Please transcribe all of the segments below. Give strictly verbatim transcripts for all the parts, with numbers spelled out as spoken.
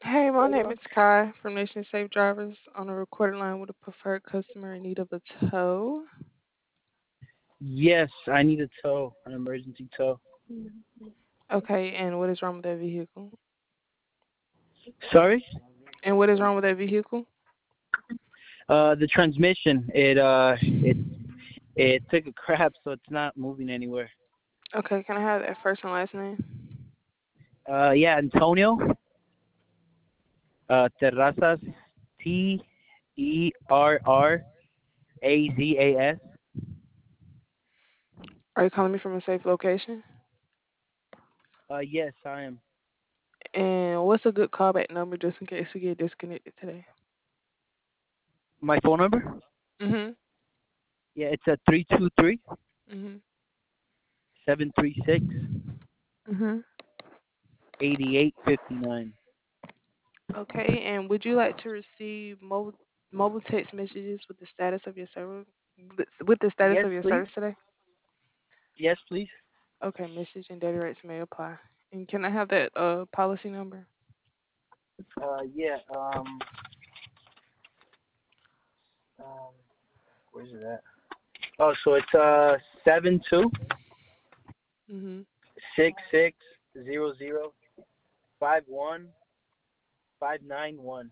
Hey, my name is Kai from Nation Safe Drivers on a recorded line with a preferred customer in need of a tow. Yes, I need a tow, an emergency tow. Okay, and what is wrong with that vehicle? Sorry? And what is wrong with that vehicle? Uh, the transmission, it uh, it it took a crap, so it's not moving anywhere. Okay, can I have that first and last name? Uh, yeah, Antonio, uh, Terrazas, T E R R A Z A S. Are you calling me from a safe location? Uh, yes, I am. And what's a good callback number just in case we get disconnected today? My phone number? Mhm. Yeah, it's at three two three Mhm. seven three six Mhm. eight eight five nine. Okay, and would you like to receive mobile mobile text messages with the status of your service with the status Yes, of your please. service today? Yes, please. Okay, message and data rates may apply. And can I have that uh policy number? Uh, yeah. Um, um, where's it at? Oh, so it's uh seven two Mhm. six six zero zero five one five nine one.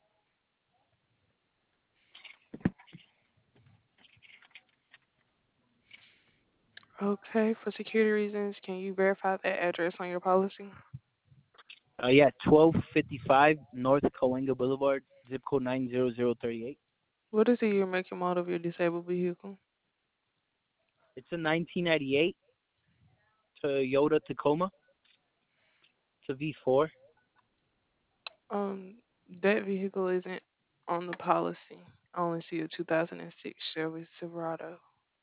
Okay, for security reasons, can you verify that address on your policy? Uh, yeah, twelve fifty five North Cahuenga Boulevard, zip code nine zero zero thirty eight. What is the year, make, and model of your disabled vehicle? It's a nineteen ninety eight Toyota Tacoma. It's a V four. Um, that vehicle isn't on the policy. I only see a two thousand six Chevy Silverado.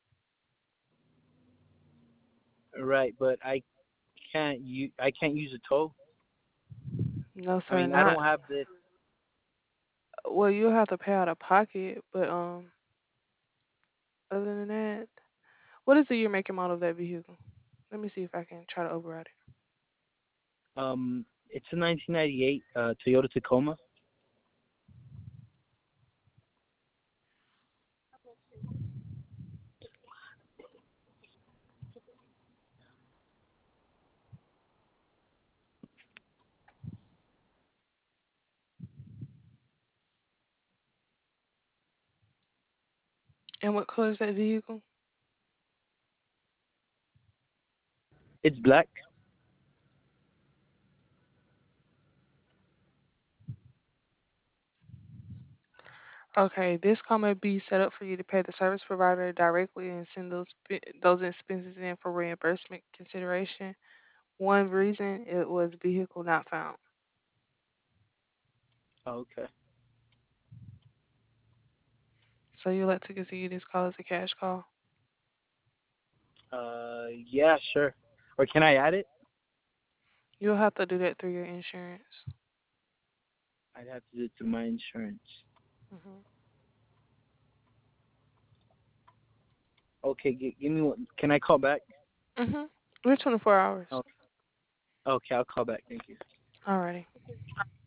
Right, but I can't u- I can't use a tow. No, I sir, mean, I not. don't have this. Well, you'll have to pay out of pocket, but um, other than that, what is the year, make, and model of that vehicle? Let me see if I can try to override it. Um, it's a nineteen ninety eight uh, Toyota Tacoma. And what color is that vehicle? It's black. Okay, this call may be set up for you to pay the service provider directly and send those spe- those expenses in for reimbursement consideration. One reason it was vehicle not found. Oh, okay. So you like to continue this call as a cash call? Uh, yeah, sure. Or can I add it? You'll have to do that through your insurance. I'd have to do it through my insurance. hmm Okay, g- give me one. Can I call back? hmm We're twenty-four hours. Oh, okay, I'll call back. Thank you. Alrighty.